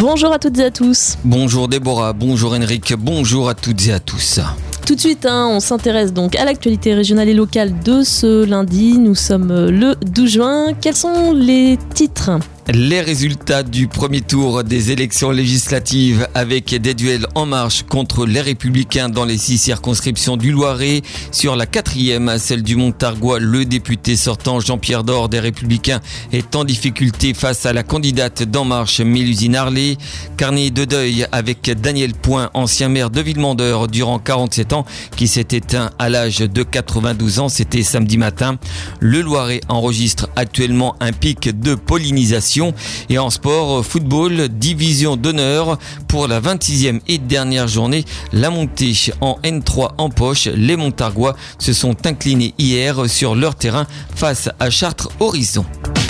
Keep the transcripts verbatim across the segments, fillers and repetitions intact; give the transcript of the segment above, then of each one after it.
Bonjour à toutes et à tous. Bonjour Déborah, bonjour Henrik, bonjour à toutes et à tous. Tout de suite, hein, on s'intéresse donc à l'actualité régionale et locale de ce lundi. Nous sommes le douze juin. Quels sont les titres ? Les résultats du premier tour des élections législatives avec des duels en marche contre les Républicains dans les six circonscriptions du Loiret. Sur la quatrième, celle du Montargois, le député sortant Jean-Pierre Door des Républicains est en difficulté face à la candidate d'En Marche, Mélusine Harley. Carnet de deuil avec Daniel Point, ancien maire de Villemandeur durant quarante-sept ans, qui s'est éteint à l'âge de quatre-vingt-douze ans. C'était samedi matin. Le Loiret enregistre actuellement un pic de pollinisation. Et en sport, football, division d'honneur pour la vingt-sixième et dernière journée. La montée en N trois en poche. Les Montargois se sont inclinés hier sur leur terrain face à Chartres-Horizon.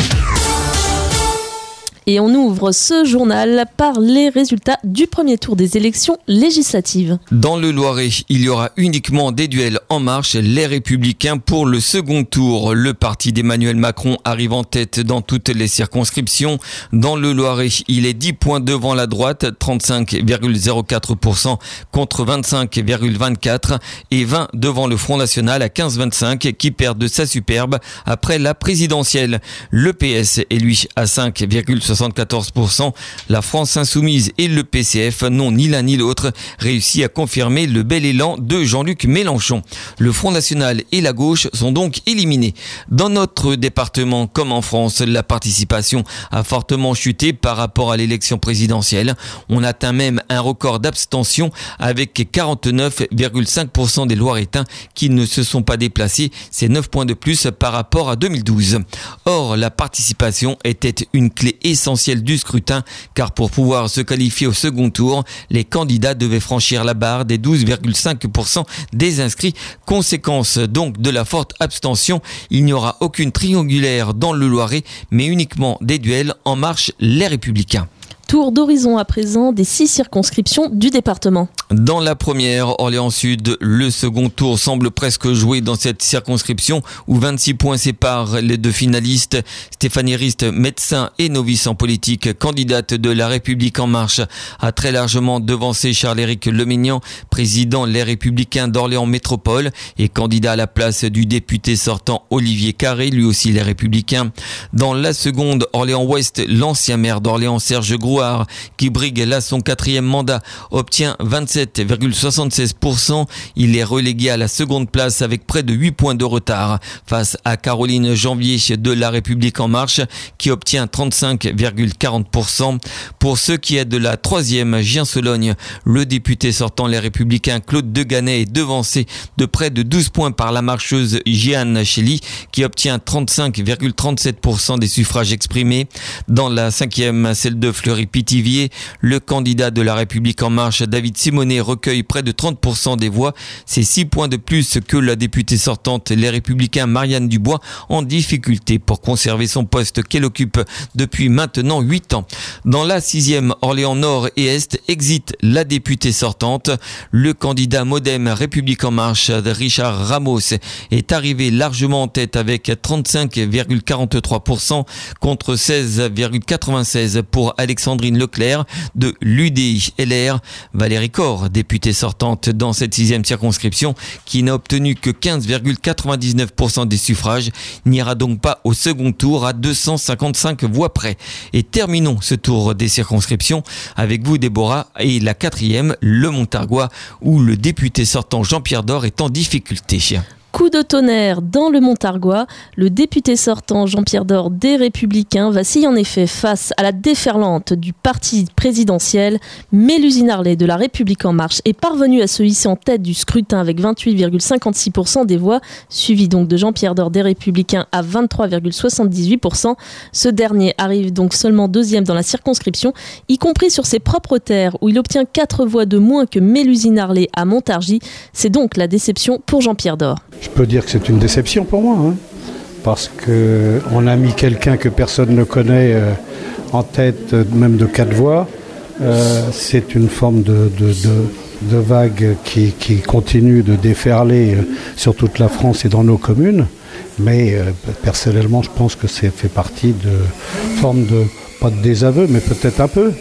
Et on ouvre ce journal par les résultats du premier tour des élections législatives. Dans le Loiret, il y aura uniquement des duels en marche. Les Républicains pour le second tour. Le parti d'Emmanuel Macron arrive en tête dans toutes les circonscriptions. Dans le Loiret, il est dix points devant la droite, trente-cinq virgule zéro quatre pour cent contre vingt-cinq virgule vingt-quatre pour cent et vingt devant le Front National à quinze virgule vingt-cinq qui perd de sa superbe après la présidentielle. Le P S est lui à cinq virgule soixante-quatorze pour cent. La France Insoumise et le P C F n'ont ni l'un ni l'autre réussi à confirmer le bel élan de Jean-Luc Mélenchon. Le Front National et la gauche sont donc éliminés. Dans notre département, comme en France, la participation a fortement chuté par rapport à l'élection présidentielle. On atteint même un record d'abstention avec quarante-neuf virgule cinq pour cent des Loiretains qui ne se sont pas déplacés. C'est neuf points de plus par rapport à deux mille douze. Or, la participation était une clé essentielle essentiel du scrutin, car pour pouvoir se qualifier au second tour, les candidats devaient franchir la barre des douze virgule cinq pour cent des inscrits. Conséquence donc de la forte abstention, il n'y aura aucune triangulaire dans le Loiret, mais uniquement des duels en marche les Républicains. Tour d'horizon à présent des six circonscriptions du département. Dans la première, Orléans-Sud, le second tour semble presque joué dans cette circonscription où vingt-six points séparent les deux finalistes. Stéphanie Rist, médecin et novice en politique, candidate de La République En Marche, a très largement devancé Charles-Éric Lemignan, président Les Républicains d'Orléans Métropole et candidat à la place du député sortant Olivier Carré, lui aussi Les Républicains. Dans la seconde, Orléans-Ouest, l'ancien maire d'Orléans Serge Grouard, qui brigue là son quatrième mandat, obtient vingt-sept virgule soixante-seize pour cent. Il est relégué à la seconde place avec près de huit points de retard face à Caroline Janvier de La République En Marche qui obtient trente-cinq virgule quarante pour cent. Pour ce qui est de la troisième, Gien-Sologne, le député sortant Les Républicains Claude Deganet est devancé de près de douze points par la marcheuse Jeanne Chély qui obtient trente-cinq virgule trente-sept pour cent des suffrages exprimés. Dans la cinquième, celle de Fleury-Pithiviers, le candidat de La République En Marche, David Simonet, recueille près de trente pour cent des voix. C'est six points de plus que la députée sortante Les Républicains Marianne Dubois, en difficulté pour conserver son poste qu'elle occupe depuis maintenant huit ans. Dans la sixième, Orléans Nord et Est, exit la députée sortante. Le candidat Modem République En Marche, Richard Ramos, est arrivé largement en tête avec trente-cinq virgule quarante-trois pour cent contre seize virgule quatre-vingt-seize pour Alexandre Alexandrine Leclerc de l'U D I L R. Valérie Corre, députée sortante dans cette sixième circonscription, qui n'a obtenu que quinze virgule quatre-vingt-dix-neuf pour cent des suffrages, n'ira donc pas au second tour à deux cent cinquante-cinq voix près. Et terminons ce tour des circonscriptions avec vous, Déborah, et la quatrième, le Montargois, où le député sortant Jean-Pierre Door est en difficulté. Coup de tonnerre dans le Montargois. Le député sortant Jean-Pierre Door des Républicains vacille en effet face à la déferlante du parti présidentiel. Mélusine Harley de La République En Marche est parvenue à se hisser en tête du scrutin avec vingt-huit virgule cinquante-six pour cent des voix, suivi donc de Jean-Pierre Door des Républicains à vingt-trois virgule soixante-dix-huit pour cent. Ce dernier arrive donc seulement deuxième dans la circonscription, y compris sur ses propres terres où il obtient quatre voix de moins que Mélusine Harley à Montargis. C'est donc la déception pour Jean-Pierre Door. Je peux dire que c'est une déception pour moi, hein, parce qu'on a mis quelqu'un que personne ne connaît euh, en tête, même de quatre voix. Euh, c'est une forme de, de, de, de vague qui, qui continue de déferler sur toute la France et dans nos communes. Mais euh, personnellement, je pense que c'est fait partie de forme de, pas de désaveu, mais peut-être un peu,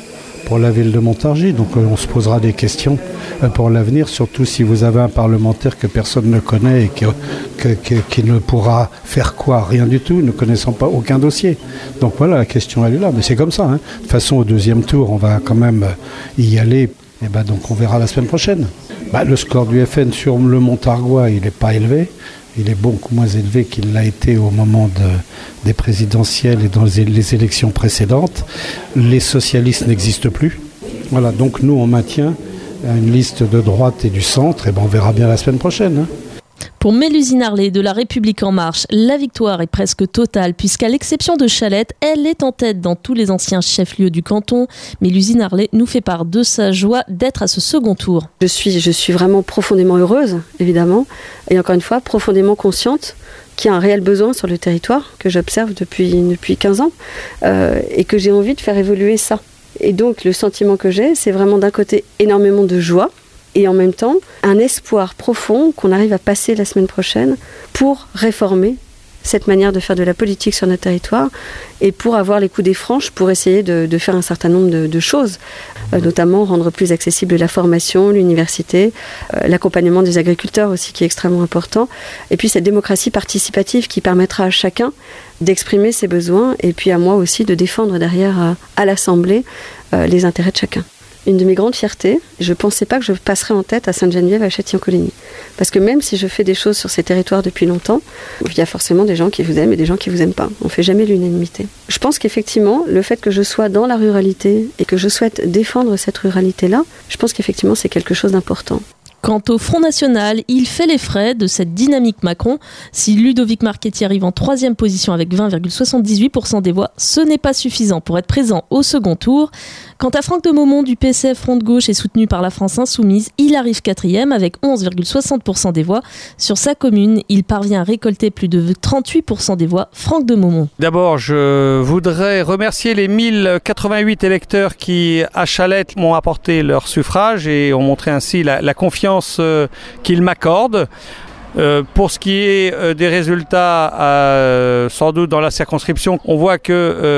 pour la ville de Montargis. Donc on se posera des questions pour l'avenir, surtout si vous avez un parlementaire que personne ne connaît et qui, que, que, qui ne pourra faire quoi, rien du tout, ne connaissant pas aucun dossier. Donc voilà, la question elle est là, mais c'est comme ça. Hein. De toute façon, au deuxième tour, on va quand même y aller, et ben donc on verra la semaine prochaine. Bah, le score du F N sur le Montargois, il n'est pas élevé. Il est beaucoup moins élevé qu'il l'a été au moment de, des présidentielles et dans les, les élections précédentes. Les socialistes n'existent plus. Voilà, donc nous, on maintient une liste de droite et du centre, et ben on verra bien la semaine prochaine. Hein. Pour Mélusine Harlet de La République En Marche, la victoire est presque totale puisqu'à l'exception de Chalette, elle est en tête dans tous les anciens chefs-lieux du canton. Mélusine Harlet nous fait part de sa joie d'être à ce second tour. Je suis, je suis vraiment profondément heureuse, évidemment, et encore une fois, profondément consciente qu'il y a un réel besoin sur le territoire que j'observe depuis, depuis quinze ans euh, et que j'ai envie de faire évoluer ça. Et donc le sentiment que j'ai, c'est vraiment d'un côté énormément de joie, et en même temps, un espoir profond qu'on arrive à passer la semaine prochaine pour réformer cette manière de faire de la politique sur notre territoire et pour avoir les coups des franches pour essayer de, de faire un certain nombre de, de choses, euh, notamment rendre plus accessible la formation, l'université, euh, l'accompagnement des agriculteurs aussi qui est extrêmement important, et puis cette démocratie participative qui permettra à chacun d'exprimer ses besoins et puis à moi aussi de défendre derrière à, à l'Assemblée euh, les intérêts de chacun. Une de mes grandes fiertés, je ne pensais pas que je passerais en tête à Sainte-Geneviève, à Châtillon-Coligny. Parce que même si je fais des choses sur ces territoires depuis longtemps, il y a forcément des gens qui vous aiment et des gens qui ne vous aiment pas. On ne fait jamais l'unanimité. Je pense qu'effectivement, le fait que je sois dans la ruralité et que je souhaite défendre cette ruralité-là, je pense qu'effectivement, c'est quelque chose d'important. Quant au Front National, il fait les frais de cette dynamique Macron. Si Ludovic Marchetti arrive en troisième position avec vingt virgule soixante-dix-huit pour cent des voix, ce n'est pas suffisant pour être présent au second tour. Quant à Franck de Maumont du P S F Front de Gauche et soutenu par la France Insoumise, il arrive quatrième avec onze virgule soixante pour cent des voix. Sur sa commune, il parvient à récolter plus de trente-huit pour cent des voix. Franck de Maumont. D'abord, je voudrais remercier les mille quatre-vingt-huit électeurs qui, à Chalette, m'ont apporté leur suffrage et ont montré ainsi la, la confiance qu'ils m'accordent. Euh, pour ce qui est euh, des résultats, euh, sans doute dans la circonscription, on voit que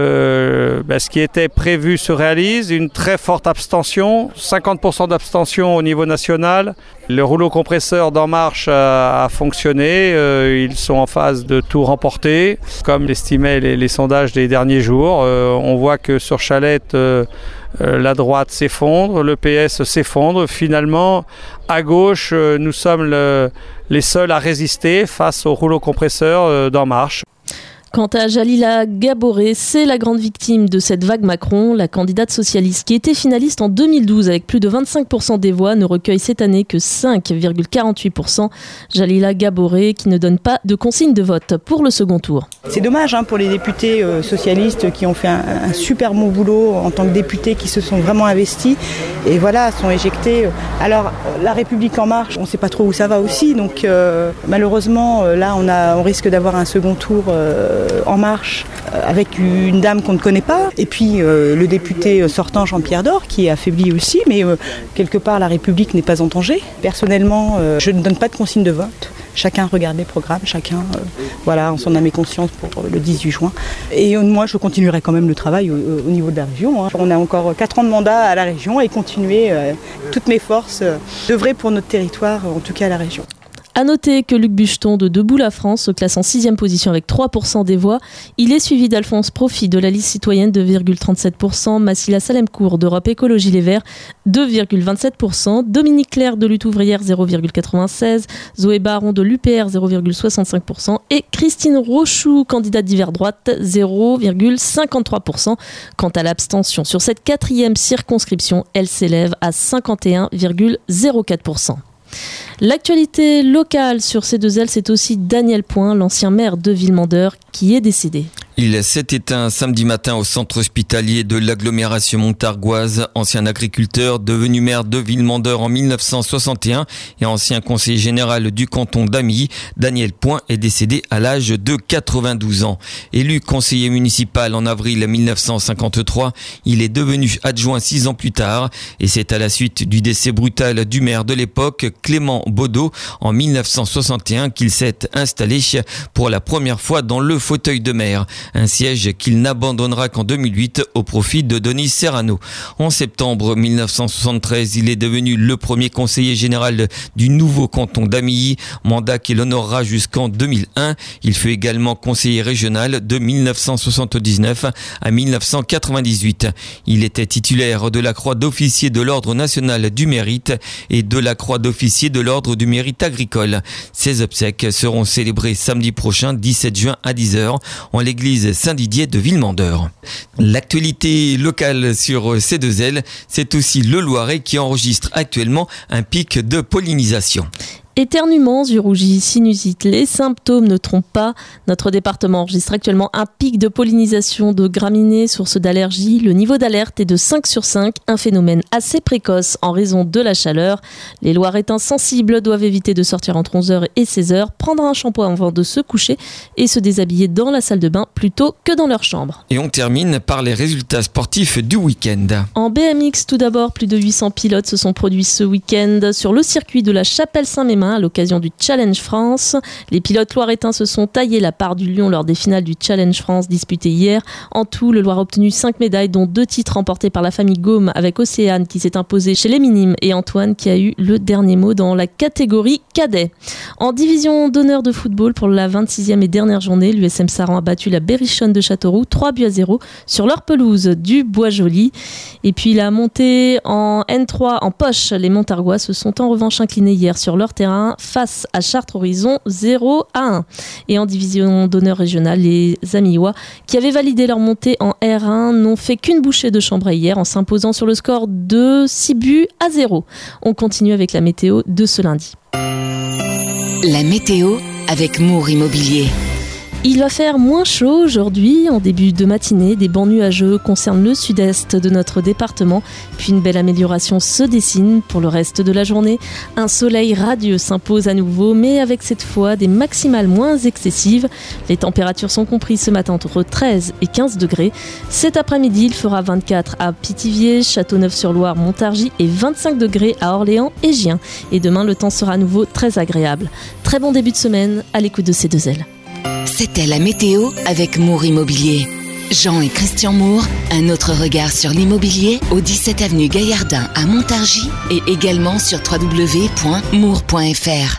euh, bah, ce qui était prévu se réalise. Une très forte abstention, cinquante pour cent d'abstention au niveau national. Le rouleau compresseur d'En Marche a, a fonctionné. Euh, ils sont en phase de tout remporter, comme l'estimaient les, les sondages des derniers jours. Euh, on voit que sur Chalette, euh, Euh, la droite s'effondre, le P S s'effondre. Finalement, à gauche, euh, nous sommes le, les seuls à résister face au rouleau compresseur euh, d'En Marche. Quant à Jalila Gaboré, c'est la grande victime de cette vague Macron. La candidate socialiste qui était finaliste en deux mille douze avec plus de vingt-cinq pour cent des voix ne recueille cette année que cinq virgule quarante-huit pour cent. Jalila Gaboré qui ne donne pas de consigne de vote pour le second tour. C'est dommage hein, pour les députés euh, socialistes qui ont fait un, un super bon boulot en tant que députés, qui se sont vraiment investis et voilà, sont éjectés. Alors la République En Marche, on ne sait pas trop où ça va aussi, donc euh, malheureusement là on, a, on risque d'avoir un second tour euh, En Marche euh, avec une dame qu'on ne connaît pas et puis euh, le député sortant Jean-Pierre Door qui est affaibli aussi, mais euh, quelque part la République n'est pas en danger. Personnellement euh, je ne donne pas de consigne de vote, chacun regarde les programmes, chacun euh, voilà, en son âme et conscience pour euh, le dix-huit juin, et euh, moi je continuerai quand même le travail au, au niveau de la région hein. On a encore quatre ans de mandat à la région et continuer euh, toutes mes forces euh, d'œuvrer pour notre territoire, en tout cas à la région. A noter que Luc Bucheton de Debout la France se classe en sixième position avec trois pour cent des voix. Il est suivi d'Alphonse Profit de la liste citoyenne deux virgule trente-sept pour cent, Massila Salemcourt d'Europe Écologie Les Verts deux virgule vingt-sept pour cent, Dominique Claire de Lutte Ouvrière zéro virgule quatre-vingt-seize, Zoé Baron de l'U P R zéro virgule soixante-cinq pour cent et Christine Rochoux, candidate d'hiver droite, zéro virgule cinquante-trois pour cent. Quant à l'abstention sur cette quatrième circonscription, elle s'élève à cinquante et un virgule zéro quatre pour cent. L'actualité locale sur C deux L, c'est aussi Daniel Point, l'ancien maire de Villemandeur, qui est décédé. Il s'est éteint samedi matin au centre hospitalier de l'agglomération montargoise. Ancien agriculteur, devenu maire de Villemandeur en mille neuf cent soixante et un et ancien conseiller général du canton d'Amy, Daniel Point est décédé à l'âge de quatre-vingt-douze ans. Élu conseiller municipal en avril mille neuf cent cinquante-trois, il est devenu adjoint six ans plus tard et c'est à la suite du décès brutal du maire de l'époque, Clément Baudot, en mille neuf cent soixante et un qu'il s'est installé pour la première fois dans le fauteuil de maire. un siège qu'il n'abandonnera qu'en deux mille huit au profit de Denis Serrano. En septembre mille neuf cent soixante-treize, il est devenu le premier conseiller général du nouveau canton d'Amilly, mandat qu'il honorera jusqu'en deux mille un. Il fut également conseiller régional de mille neuf cent soixante-dix-neuf à mille neuf cent quatre-vingt-dix-huit. Il était titulaire de la croix d'officier de l'ordre national du mérite et de la croix d'officier de l'ordre du mérite agricole. Ses obsèques seront célébrées samedi prochain, dix-sept juin à dix heures, en l'église Saint-Didier de Villemandeur. L'actualité locale sur C deux L, c'est aussi le Loiret qui enregistre actuellement un pic de pollinisation. Éternuements, yeux rougis, sinusite, les symptômes ne trompent pas. Notre département enregistre actuellement un pic de pollinisation de graminées, source d'allergie. Le niveau d'alerte est de cinq sur cinq, un phénomène assez précoce en raison de la chaleur. Les Loiretains sensibles doivent éviter de sortir entre onze heures et seize heures, prendre un shampoing avant de se coucher et se déshabiller dans la salle de bain plutôt que dans leur chambre. Et on termine par les résultats sportifs du week-end. En B M X, tout d'abord, plus de huit cents pilotes se sont produits ce week-end sur le circuit de la Chapelle-Saint-Mémin à l'occasion du Challenge France. Les pilotes loiretains se sont taillés la part du lion lors des finales du Challenge France disputées hier. En tout, le Loir a obtenu cinq médailles, dont deux titres remportés par la famille Gaume avec Océane qui s'est imposée chez les minimes et Antoine qui a eu le dernier mot dans la catégorie cadet. En division d'honneur de football pour la vingt-sixième et dernière journée, l'U S M Saran a battu la Berrichonne de Châteauroux trois buts à zéro sur leur pelouse du Bois-Joli. Et puis la montée en N trois en poche, les Montargois se sont en revanche inclinés hier sur leur terrain face à Chartres Horizon zéro à un. Et en division d'honneur régionale, les Amiéois qui avaient validé leur montée en R un n'ont fait qu'une bouchée de Chambray hier en s'imposant sur le score de six buts à zéro. On continue avec la météo de ce lundi. La météo avec Moore Immobilier. Il va faire moins chaud aujourd'hui, en début de matinée. Des bancs nuageux concernent le sud-est de notre département. Puis une belle amélioration se dessine pour le reste de la journée. Un soleil radieux s'impose à nouveau, mais avec cette fois des maximales moins excessives. Les températures sont comprises ce matin entre treize et quinze degrés. Cet après-midi, il fera vingt-quatre à Pithiviers, Châteauneuf-sur-Loire, Montargis et vingt-cinq degrés à Orléans et Gien. Et demain, le temps sera à nouveau très agréable. Très bon début de semaine à l'écoute de C deux L. C'était la météo avec Moore Immobilier. Jean et Christian Moore, un autre regard sur l'immobilier au dix-sept avenue Gaillardin à Montargis et également sur w w w point moore point f r.